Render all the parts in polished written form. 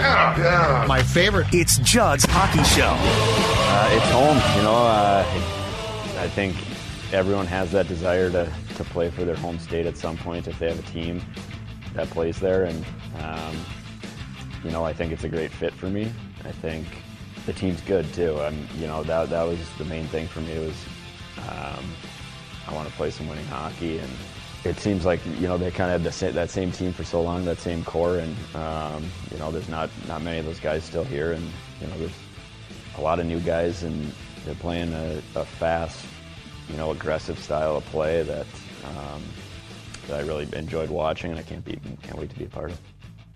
My favorite. It's Judd's Hockey Show. It's home. I think everyone has that desire to play for their home state at some point if they have a team that plays there. And, I think it's a great fit for me. I think the team's good, too. That was the main thing for me was I want to play some winning hockey. And it seems like, they kind of had that same team for so long, that same core. And, there's not many of those guys still here. And, there's a lot of new guys, and they're playing a fast, aggressive style of play that I really enjoyed watching, and I can't wait to be a part of.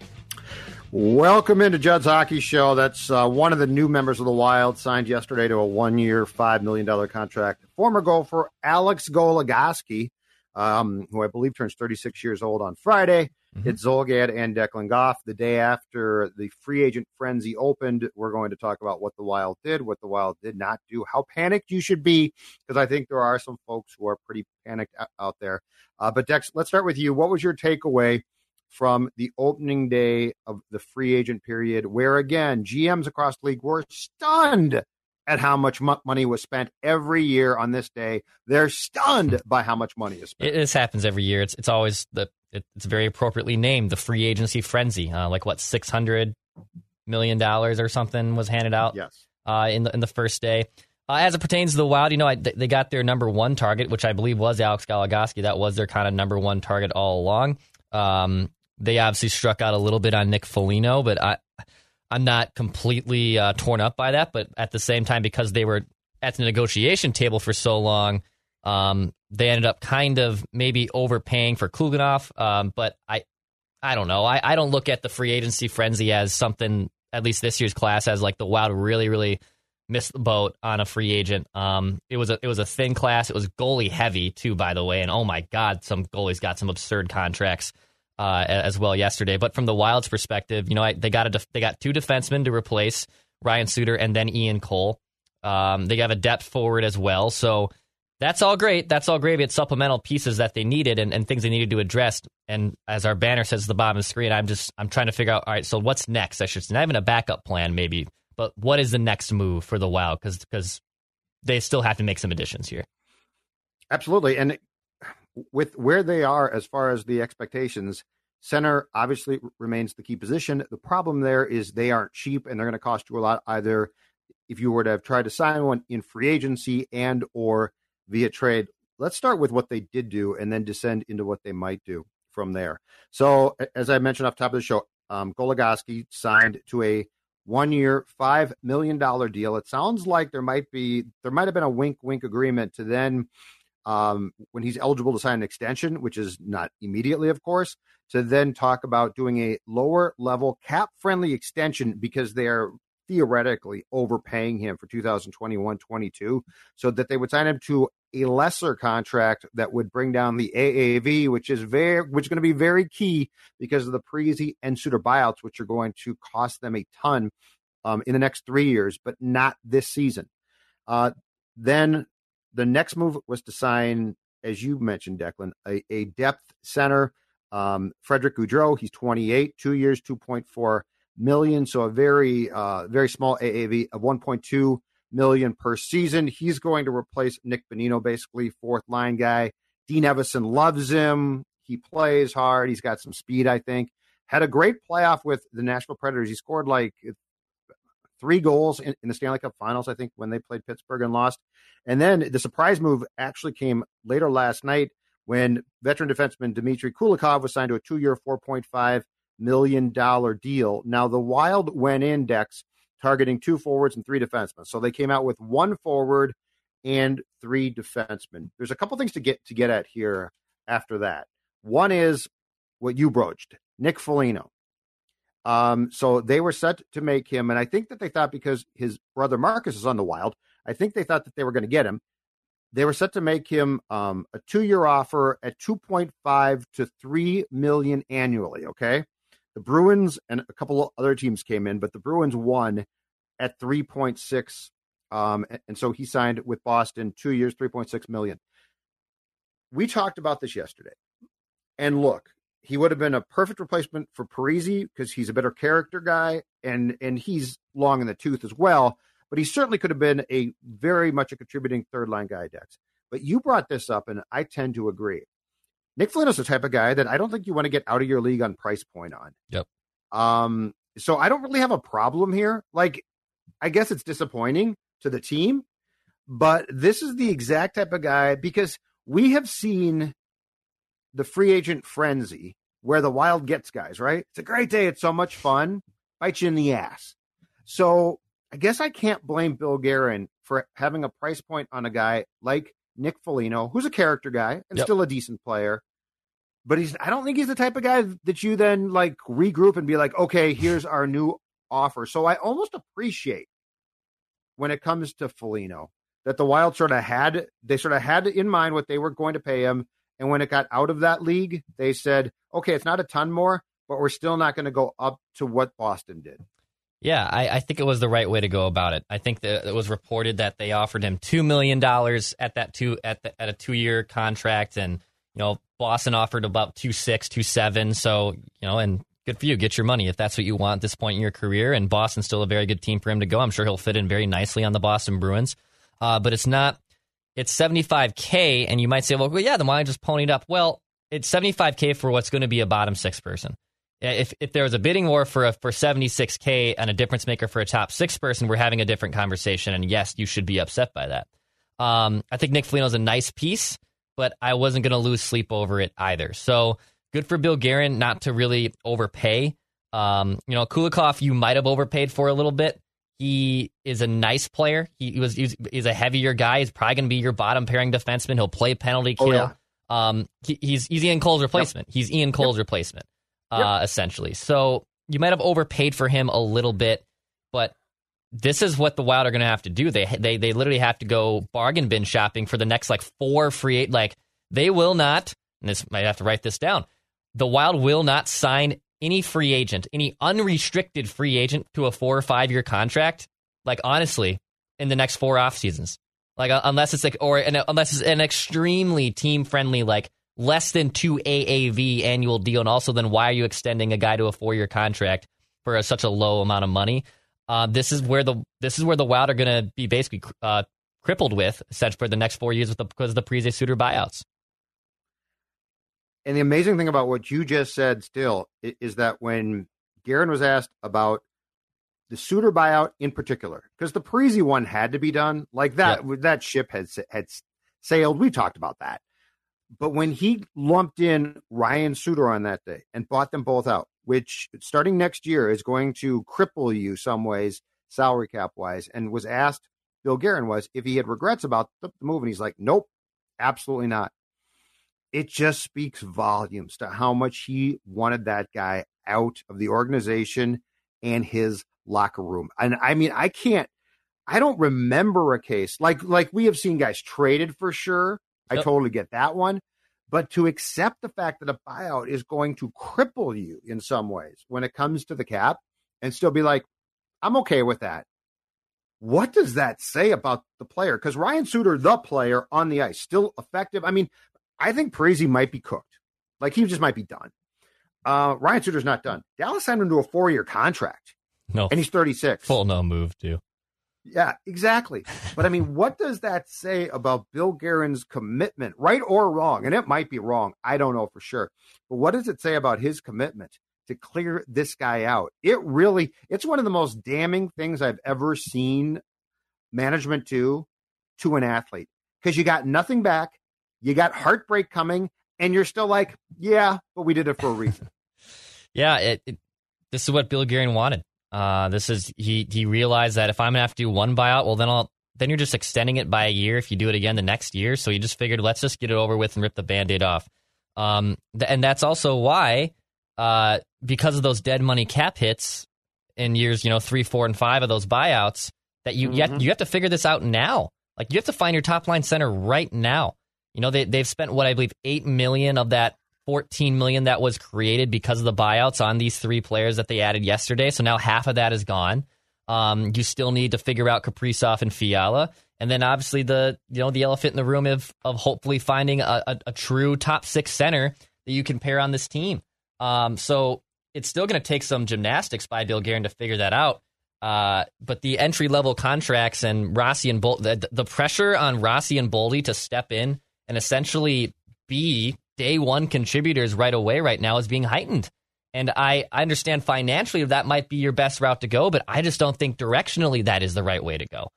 Welcome into Judd's Hockey Show. That's one of the new members of the Wild, signed yesterday to a 1-year, $5 million contract. Former golfer Alex Goligoski, who I believe turns 36 years old on Friday. Hit Zulgad and Declan Goff the day after the free agent frenzy opened. We're going to talk about what the Wild did, what the Wild did not do, how panicked you should be, because I think there are some folks who are pretty panicked out there. But Dex, let's start with you. What was your takeaway from the opening day of the free agent period, where, again, GMs across the league were stunned at how much money was spent every year on this day? They're stunned by how much money is spent. This happens every year. It's always it's very appropriately named the free agency frenzy. $600 million or something was handed out. Yes. In the first day. As it pertains to the Wild, they got their number one target, which I believe was Alex Goligoski. That was their kind of number one target all along. They obviously struck out a little bit on Nick Foligno, but I'm not completely torn up by that. But at the same time, because they were at the negotiation table for so long, they ended up kind of maybe overpaying for Kluganov. But I don't know. I don't look at the free agency frenzy as something, at least this year's class, as like the Wild really, really missed the boat on a free agent. It was a thin class. It was goalie heavy too, by the way. And oh my God, some goalies got some absurd contracts as well yesterday. But from the Wild's perspective, they got two defensemen to replace Ryan Suter and then Ian Cole. They have a depth forward as well. So that's all great. That's all gravy. It's supplemental pieces that they needed and things they needed to address. And as our banner says at the bottom of the screen, I'm trying to figure out, all right, so what's next? I should say, not even a backup plan maybe, but what is the next move for the Wild? Because they still have to make some additions here. Absolutely. And with where they are as far as the expectations, center obviously remains the key position. The problem there is they aren't cheap, and they're going to cost you a lot, either if you were to have tried to sign one in free agency and or via trade. Let's start with what they did do and then descend into what they might do from there. So as I mentioned off the top of the show, Goligoski signed to a 1-year, $5 million deal. It sounds like there might have been a wink agreement to then, when he's eligible to sign an extension, which is not immediately, of course, to then talk about doing a lower level cap friendly extension, because they're theoretically overpaying him for 2021-22, so that they would sign him to a lesser contract that would bring down the AAV, which is going to be very key because of the Parise and Suter buyouts, which are going to cost them a ton in the next 3 years, but not this season. Then the next move was to sign, as you mentioned, Declan, a depth center, Frederick Gaudreau. He's 28, 2 years, $2.4 million, so a very small AAV of $1.2 million per season. He's going to replace Nick Bonino, basically fourth line guy. Dean Evison loves him. He plays hard. He's got some speed, I think. Had a great playoff with the Nashville Predators. He scored like 3 goals in the Stanley Cup Finals, I think, when they played Pittsburgh and lost. And then the surprise move actually came later last night when veteran defenseman Dmitry Kulikov was signed to a 2-year, $4.5 million deal. Now, the Wild went in, Dex, targeting 2 forwards and 3 defensemen. So they came out with 1 forward and 3 defensemen. There's a couple things to get at here after that. One is what you broached, Nick Foligno. So they were set to make him, and I think that they thought, because his brother Marcus is on the Wild, I think they thought that they were going to get him. They were set to make him a 2-year offer at $2.5 to $3 million annually. Okay. The Bruins and a couple of other teams came in, but the Bruins won at 3.6. And so he signed with Boston, 2 years, $3.6 million. We talked about this yesterday. And look, he would have been a perfect replacement for Parise because he's a better character guy and he's long in the tooth as well. But he certainly could have been a very much a contributing third line guy, Dex. But you brought this up, and I tend to agree. Nick Foligno's the type of guy that I don't think you want to get out of your league on price point on. Yep. So I don't really have a problem here. Like, I guess it's disappointing to the team, but this is the exact type of guy because we have seen the free agent frenzy where the Wild gets guys, right? It's a great day. It's so much fun. Bite you in the ass. So I guess I can't blame Bill Guerin for having a price point on a guy like Nick Foligno, who's a character guy and still a decent player. But I don't think he's the type of guy that you then like regroup and be like, okay, here's our new offer. So I almost appreciate when it comes to Foligno that the Wild sort of had in mind what they were going to pay him. And when it got out of that league, they said, okay, it's not a ton more, but we're still not going to go up to what Boston did. Yeah, I think it was the right way to go about it. I think that it was reported that they offered him $2 million at a 2-year contract, and Boston offered about 2.6, 2.7. So and good for you, get your money if that's what you want at this point in your career. And Boston's still a very good team for him to go. I'm sure he'll fit in very nicely on the Boston Bruins. But it's not. It's $75K, and you might say, well, yeah, then why just ponied up? Well, it's $75K for what's going to be a bottom six person. If there was a bidding war for $76K and a difference maker for a top six person, we're having a different conversation. And yes, you should be upset by that. I think Nick Foligno's a nice piece, but I wasn't going to lose sleep over it either. So good for Bill Guerin not to really overpay. Kulikov, you might have overpaid for a little bit. He is a nice player. He's a heavier guy. He's probably going to be your bottom pairing defenseman. He'll play penalty kill. Oh, yeah. He's Ian Cole's replacement. Yep. He's Ian Cole's replacement. Essentially. So you might have overpaid for him a little bit, but this is what the Wild are going to have to do. They literally have to go bargain bin shopping for the next 4 free agents. They will not, and this might have to write this down, the Wild will not sign any free agent, any unrestricted free agent to a 4 or 5 year contract, honestly, in the next 4 off seasons. Unless it's unless it's an extremely team friendly, less than 2 AAV annual deal. And also, then why are you extending a guy to a 4-year contract for such a low amount of money? This is where the Wild are going to be basically crippled with, essentially, for the next 4 years because of the Parise Suter buyouts. And the amazing thing about what you just said still is that when Guerin was asked about the Suter buyout in particular, because the Parise one had to be done that ship had sailed. We talked about that. But when he lumped in Ryan Suter on that day and bought them both out, which starting next year is going to cripple you some ways, salary cap wise, and was asked, Bill Guerin was, if he had regrets about the move, and he's like, nope, absolutely not. It just speaks volumes to how much he wanted that guy out of the organization and his locker room. And I mean, I don't remember a case like we have seen guys traded for sure. Yep. I totally get that one. But to accept the fact that a buyout is going to cripple you in some ways when it comes to the cap and still be like, I'm okay with that. What does that say about the player? Because Ryan Suter, the player on the ice, still effective. I mean, I think Parise might be cooked. He just might be done. Ryan Suter's not done. Dallas signed him to a 4-year contract. No. And he's 36. Full no move, too. Yeah, exactly. But I mean, what does that say about Bill Guerin's commitment, right or wrong? And it might be wrong. I don't know for sure. But what does it say about his commitment to clear this guy out? It's one of the most damning things I've ever seen management do to an athlete. Because you got nothing back, you got heartbreak coming, and you're still like, yeah, but we did it for a reason. Yeah, this is what Bill Guerin wanted. He realized that if I'm gonna have to do one buyout, well then you're just extending it by a year if you do it again the next year. So he just figured, let's just get it over with and rip the Band-Aid off. And that's also why, because of those dead money cap hits in years 3, 4, and 5 of those buyouts, that you have to figure this out now. You have to find your top line center right now. They've spent what I believe $8 million of that $14 million that was created because of the buyouts on these 3 players that they added yesterday. So now half of that is gone. You still need to figure out Kaprizov and Fiala. And then obviously the elephant in the room of hopefully finding a true top 6 center that you can pair on this team. So it's still going to take some gymnastics by Bill Guerin to figure that out. But the entry-level contracts and Rossi and Boldy, the pressure on Rossi and Boldy to step in and essentially be day one contributors right away right now is being heightened. And I understand financially that might be your best route to go, but I just don't think directionally that is the right way to go.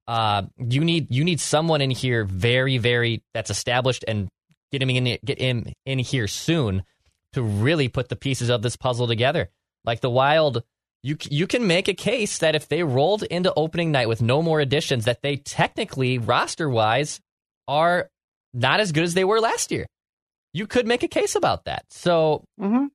You need someone in here very, very that's established and get him in here soon to really put the pieces of this puzzle together. Like the Wild, you can make a case that if they rolled into opening night with no more additions, that they technically roster-wise are not as good as they were last year. You could make a case about that. So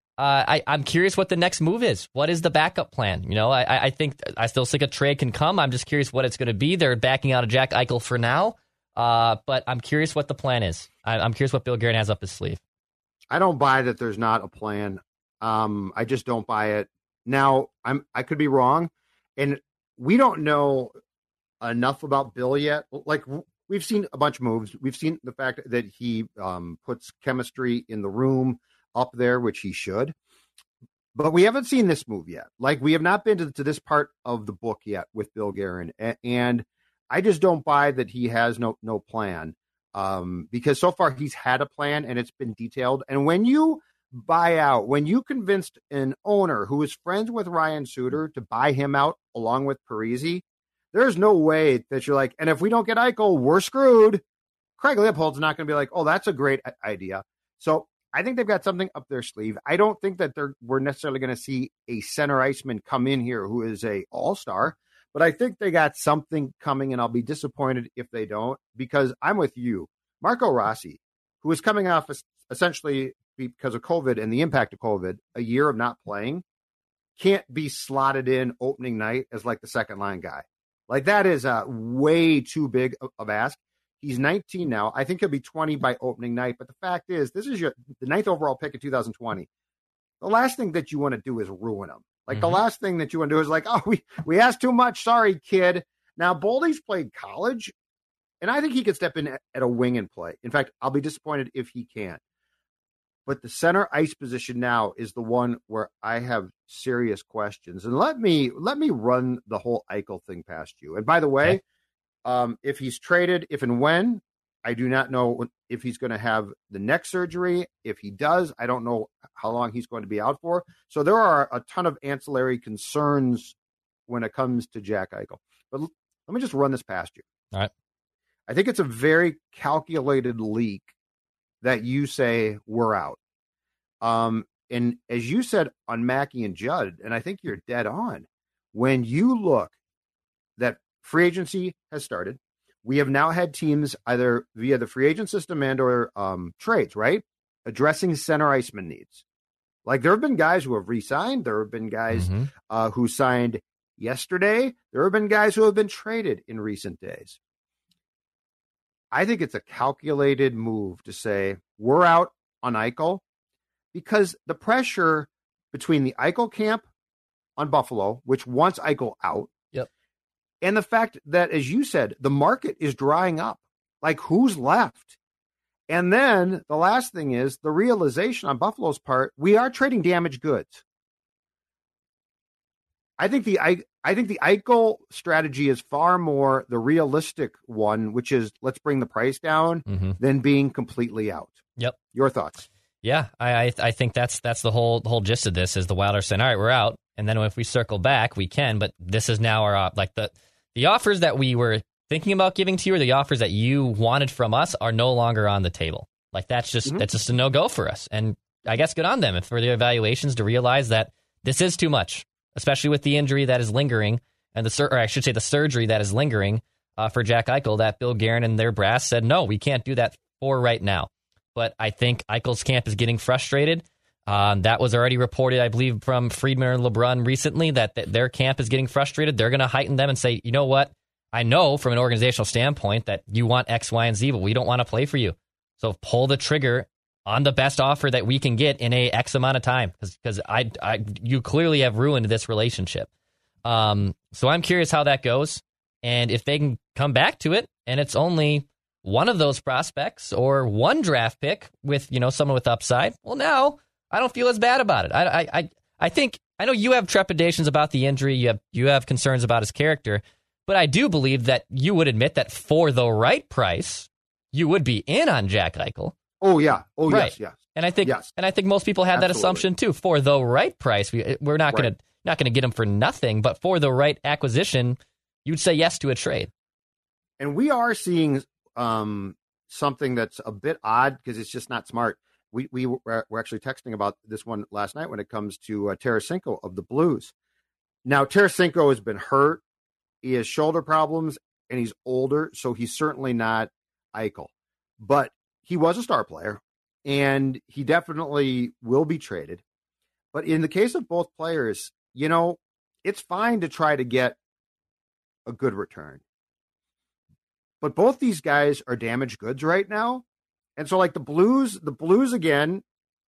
I'm curious what the next move is. What is the backup plan? You know, I still think a trade can come. I'm just curious what it's going to be. They're backing out of Jack Eichel for now, but I'm curious what the plan is. I'm curious what Bill Guerin has up his sleeve. I don't buy that there's not a plan. I just don't buy it. Now, I could be wrong, and we don't know enough about Bill yet. Like, we've seen a bunch of moves. We've seen the fact that he puts chemistry in the room up there, which he should. But we haven't seen this move yet. Like, we have not been to this part of the book yet with Bill Guerin. And I just don't buy that he has no plan. Because so far he's had a plan and it's been detailed. And when you buy out, when you convinced an owner who is friends with Ryan Suter to buy him out along with Parise, there's no way that you're like, and if we don't get Eichel, we're screwed. Craig Leopold's not going to be like, oh, that's a great idea. So I think they've got something up their sleeve. I don't think that we're necessarily going to see a center iceman come in here who is a all-star, but I think they got something coming, and I'll be disappointed if they don't, because I'm with you. Marco Rossi, who is coming off essentially because of COVID and the impact of COVID, a year of not playing, can't be slotted in opening night as like the second line guy. Like, that is way too big of ask. He's 19 now. I think he'll be 20 by opening night. But the fact is, this is the 9th overall pick in 2020. The last thing that you want to do is ruin him. Like, the last thing that you want to do is like, oh, we asked too much. Sorry, kid. Now, Boldy's played college, and I think he could step in at a wing and play. In fact, I'll be disappointed if he can't. But the center ice position now is the one where I have serious questions. And let me run the whole Eichel thing past you. And by the way, if he's traded, if and when, I do not know if he's going to have the neck surgery. If he does, I don't know how long he's going to be out for. So there are a ton of ancillary concerns when it comes to Jack Eichel. But let me just run this past you. All right. I think it's a very calculated leak that you say we're out. And as you said on Mackey and Judd, and I think you're dead on, when you look that free agency has started, we have now had teams either via the free agent system and or trades, right, addressing center iceman needs. Like, there have been guys who have re-signed. There have been guys who signed yesterday. There have been guys who have been traded in recent days. I think it's a calculated move to say we're out on Eichel, because the pressure between the Eichel camp on Buffalo, which wants Eichel out, and the fact that, as you said, the market is drying up. Like, who's left? And then the last thing is the realization on Buffalo's part, we are trading damaged goods. I think the Eichel strategy is far more the realistic one, which is let's bring the price down than being completely out. Yep. Your thoughts? Yeah, I think that's the whole gist of this is the Wild are saying, all right, we're out, and then if we circle back, we can. But this is now our like the offers that we were thinking about giving to you, or the offers that you wanted from us, are no longer on the table. Like, that's just a no go for us. And I guess good on them for their evaluations to realize that this is too much, especially with the injury that is lingering, and the surgery that is lingering for Jack Eichel. That Bill Guerin and their brass said, no, we can't do that for right now. But I think Eichel's camp is getting frustrated. That was already reported, I believe, from Friedman and LeBrun recently, that their camp is getting frustrated. They're going to heighten them and say, you know what? I know from an organizational standpoint that you want X, Y, and Z, but we don't want to play for you. So pull the trigger on the best offer that we can get in a X amount of time, because you clearly have ruined this relationship. So I'm curious how that goes, and if they can come back to it, and it's only one of those prospects or one draft pick with someone with upside. Well, now I don't feel as bad about it. I think I know you have trepidations about the injury. You have concerns about his character, but I do believe that you would admit that for the right price, you would be in on Jack Eichel. Oh yeah. Oh right. Yes. And I think most people have that assumption too. For the right price, we're not going to get him for nothing, but for the right acquisition, you'd say yes to a trade. And we are seeing something that's a bit odd because it's just not smart. We were actually texting about this one last night when it comes to Tarasenko of the Blues. Now, Tarasenko has been hurt. He has shoulder problems, and he's older, so he's certainly not Eichel. But he was a star player, and he definitely will be traded. But in the case of both players, it's fine to try to get a good return. But both these guys are damaged goods right now. And so like the Blues again,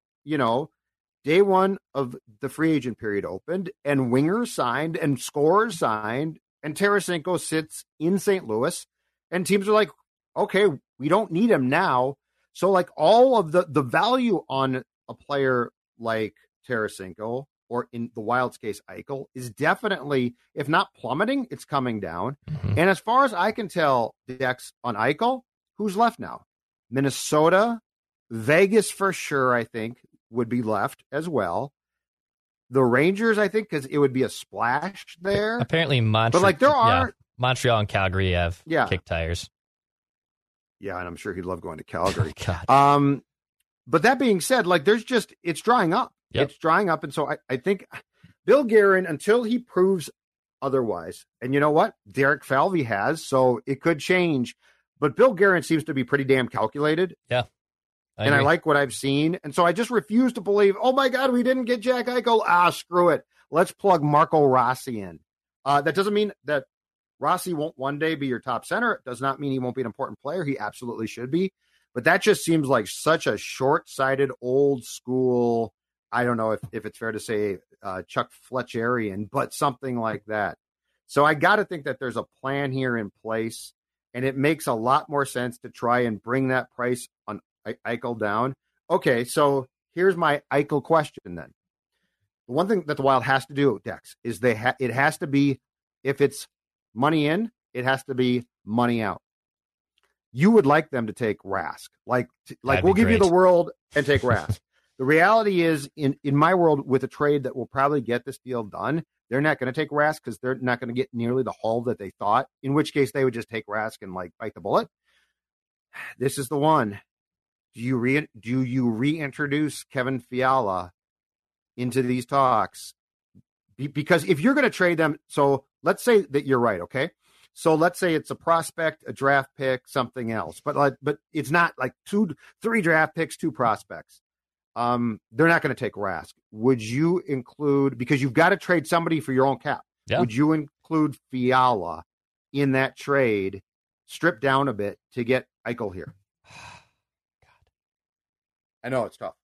day one of the free agent period opened and wingers signed and scorers signed and Tarasenko sits in St. Louis and teams are like, okay, we don't need him now. So like all of the value on a player like Tarasenko or in the Wild's case, Eichel is definitely, if not plummeting, it's coming down. Mm-hmm. And as far as I can tell, Dex, on Eichel, who's left now? Minnesota, Vegas for sure, I think, would be left as well. The Rangers, I think, because it would be a splash there. Apparently, Montreal. But like there are Montreal and Calgary have kick tires. Yeah, and I'm sure he'd love going to Calgary. God. But that being said, like it's drying up. Yep. It's drying up, and so I think Bill Guerin, until he proves otherwise, and you know what, Derek Falvey has, so it could change. But Bill Guerin seems to be pretty damn calculated. Yeah. I like what I've seen. And so I just refuse to believe, oh, my God, we didn't get Jack Eichel. Screw it. Let's plug Marco Rossi in. That doesn't mean that Rossi won't one day be your top center. It does not mean he won't be an important player. He absolutely should be. But that just seems like such a short-sighted, old school, I don't know if it's fair to say Chuck Fletcherian, but something like that. So I got to think that there's a plan here in place. And it makes a lot more sense to try and bring that price on Eichel down. Okay, so here's my Eichel question then. The one thing that the Wild has to do, Dex, is it has to be, if it's money in, it has to be money out. You would like them to take Rask. Like we'll give you the world and take Rask. The reality is, in my world, with a trade that will probably get this deal done, they're not going to take Rask because they're not going to get nearly the haul that they thought, in which case they would just take Rask and bite the bullet. This is the one. Do you reintroduce Kevin Fiala into these talks? Because if you're going to trade them, so let's say that you're right, okay? So let's say it's a prospect, a draft pick, something else. But it's not like 3 draft picks, 2 prospects. They're not going to take Rask. Would you include, because you've got to trade somebody for your own cap, would you include Fiala in that trade, strip down a bit to get Eichel here? God. I know it's tough.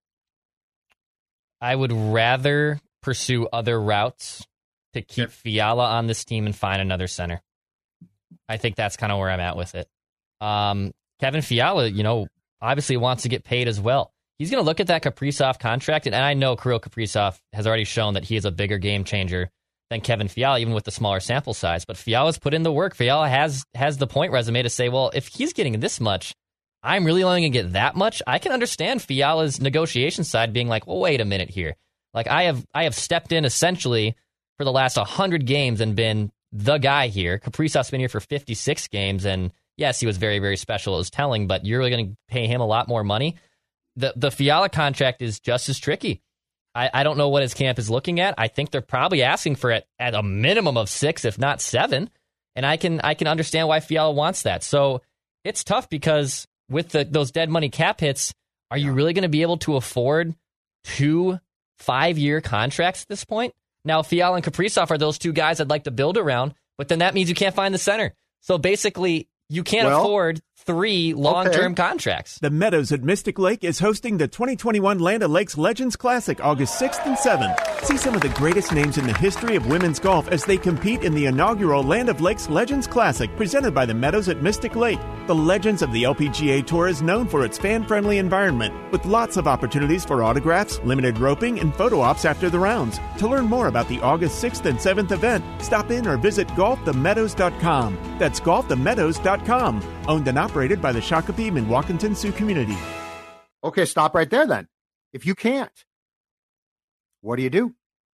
I would rather pursue other routes to keep Fiala on this team and find another center. I think that's kind of where I'm at with it. Kevin Fiala, obviously wants to get paid as well. He's going to look at that Kaprizov contract, and I know Kirill Kaprizov has already shown that he is a bigger game changer than Kevin Fiala, even with the smaller sample size. But Fiala's put in the work. Fiala has the point resume to say, well, if he's getting this much, I'm really only going to get that much. I can understand Fiala's negotiation side being like, well, wait a minute here. Like I have stepped in essentially for the last 100 games and been the guy here. Kaprizov's been here for 56 games, and yes, he was very, very special. It was telling, but you're really going to pay him a lot more money. The Fiala contract is just as tricky. I don't know what his camp is looking at. I think they're probably asking for it at a minimum of 6, if not 7. And I can understand why Fiala wants that. So it's tough because with those dead money cap hits, are you really going to be able to afford 2 5-year contracts at this point? Now, Fiala and Kaprizov are those 2 guys I'd like to build around, but then that means you can't find the center. So basically, you can't afford 3 long-term contracts. The Meadows at Mystic Lake is hosting the 2021 Land O'Lakes Legends Classic August 6th and 7th. See some of the greatest names in the history of women's golf as they compete in the inaugural Land O'Lakes Legends Classic presented by the Meadows at Mystic Lake. The Legends of the LPGA Tour is known for its fan-friendly environment, with lots of opportunities for autographs, limited roping, and photo ops after the rounds. To learn more about the August 6th and 7th event, stop in or visit golfthemeadows.com. That's golfthemeadows.com. Owned and operated by the Shakopee Minwakanton Sioux community. Okay, stop right there then. If you can't, what do you do?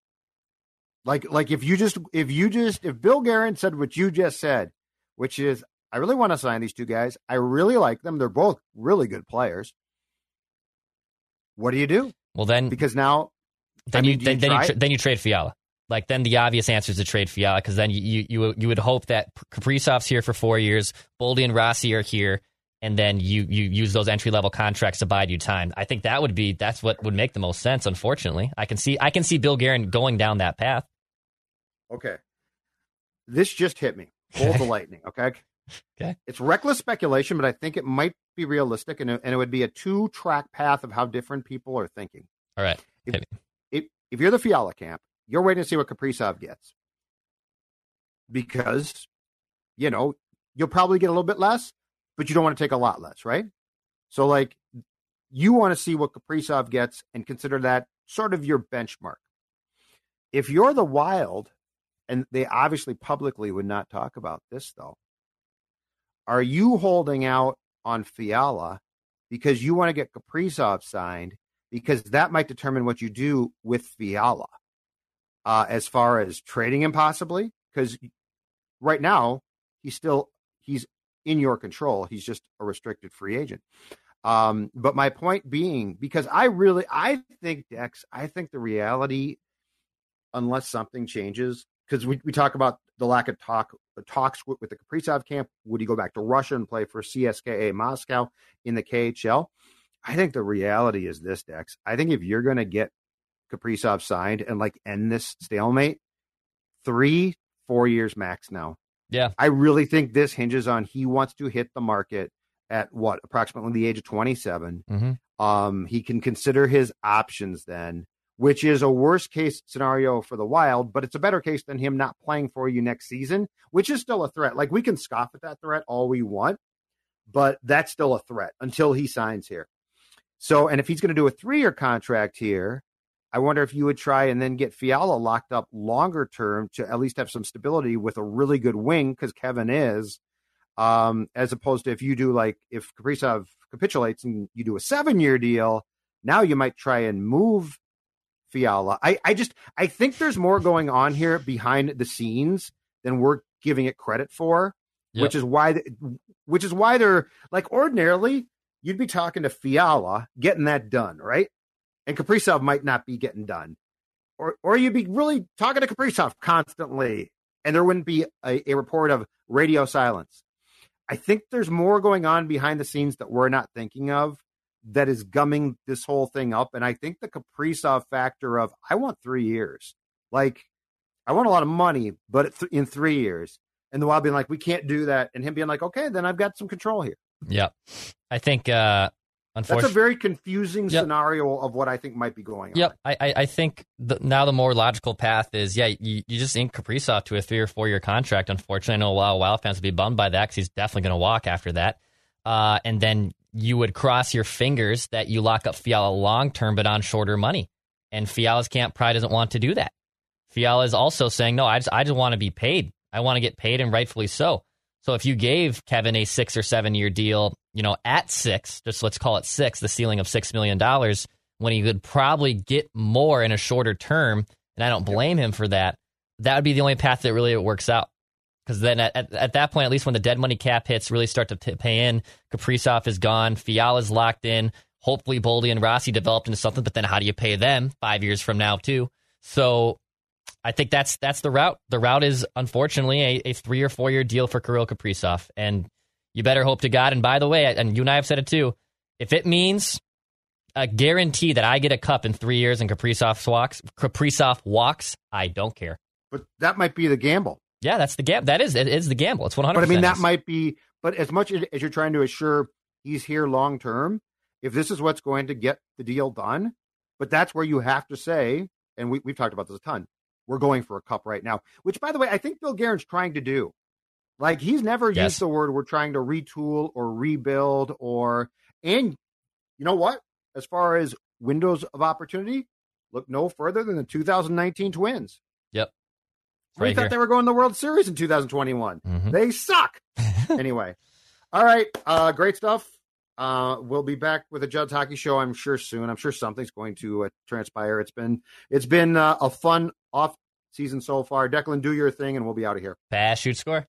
Like if Bill Guerin said what you just said, which is, I really want to sign these two guys. I really like them. They're both really good players. What do you do? Well, then, because now, then you trade Fiala. Like, then the obvious answer is to trade Fiala, because then you would hope that Kaprizov's here for 4 years, Boldy and Rossi are here, and then you use those entry level contracts to bide you time. I think that's what would make the most sense. Unfortunately, I can see Bill Guerin going down that path. Okay, this just hit me. Bolt of lightning. Okay. Okay. It's reckless speculation, but I think it might be realistic, and it would be a 2-track path of how different people are thinking. All right. If you're the Fiala camp, you're waiting to see what Kaprizov gets, because, you'll probably get a little bit less, but you don't want to take a lot less, right? So, like, you want to see what Kaprizov gets and consider that sort of your benchmark. If you're the Wild, and they obviously publicly would not talk about this, though, are you holding out on Fiala because you want to get Kaprizov signed, because that might determine what you do with Fiala? As far as trading him possibly, because right now he's in your control. He's just a restricted free agent. But my point being, because I think, Dex, I think the reality, unless something changes, because we talk about the lack of talks with the Kaprizov camp. Would he go back to Russia and play for CSKA Moscow in the KHL? I think the reality is this, Dex. I think if you're going to get Kaprizov signed and end this stalemate, 3-4 years max now. Yeah. I really think this hinges on he wants to hit the market at approximately the age of 27. Mm-hmm. He can consider his options then, which is a worst case scenario for the Wild, but it's a better case than him not playing for you next season, which is still a threat. Like, we can scoff at that threat all we want, but that's still a threat until he signs here. So, and if he's going to do a 3-year contract here, I wonder if you would try and then get Fiala locked up longer term to at least have some stability with a really good wing, because Kevin is, as opposed to if you do, if Kaprizov capitulates and you do a 7-year deal, now you might try and move Fiala. I think there's more going on here behind the scenes than we're giving it credit for, yep. which is why they're ordinarily you'd be talking to Fiala getting that done, right? And Kaprizov might not be getting done. Or you'd be really talking to Kaprizov constantly, and there wouldn't be a report of radio silence. I think there's more going on behind the scenes that we're not thinking of that is gumming this whole thing up. And I think the Kaprizov factor of, I want 3 years. I want a lot of money, but in 3 years. And the Wild being we can't do that. And him being okay, then I've got some control here. Yeah. I think... That's a very confusing scenario of what I think might be going on. Yep. I think now the more logical path is, you just ink Kaprizov to a 3 or 4 year contract. Unfortunately, I know a lot of Wild fans would be bummed by that, because he's definitely going to walk after that. And then you would cross your fingers that you lock up Fiala long term, but on shorter money. And Fiala's camp probably doesn't want to do that. Fiala is also saying, no, I just want to be paid. I want to get paid, and rightfully so. So if you gave Kevin a 6 or 7 year deal, at 6, just let's call it 6, the ceiling of $6 million, when he could probably get more in a shorter term, and I don't blame him for that, that would be the only path that really works out. Because then at that point, at least when the dead money cap hits really start to pay in, Kaprizov is gone, Fiala's locked in, hopefully Boldy and Rossi developed into something, but then how do you pay them 5 years from now too? So I think that's the route. The route is, unfortunately, a 3 or 4 year deal for Kirill Kaprizov. And you better hope to God. And by the way, and you and I have said it too, if it means a guarantee that I get a cup in 3 years and Kaprizov walks, I don't care. But that might be the gamble. Yeah, that's the gamble. It is the gamble. It's 100%. But I mean, that might be, but as much as you're trying to assure he's here long term, if this is what's going to get the deal done, but that's where you have to say, and we've talked about this a ton, we're going for a cup right now, which, by the way, I think Bill Guerin's trying to do. Like, he's never used the word we're trying to retool or rebuild and you know what? As far as windows of opportunity, look no further than the 2019 Twins. Yep. We thought they were going to the World Series in 2021. Mm-hmm. They suck. Anyway. All right. Great stuff. We'll be back with a Judd's Hockey Show, I'm sure, soon. I'm sure something's going to transpire. It's been a fun off season so far. Declan, do your thing, and we'll be out of here. Pass, shoot, score.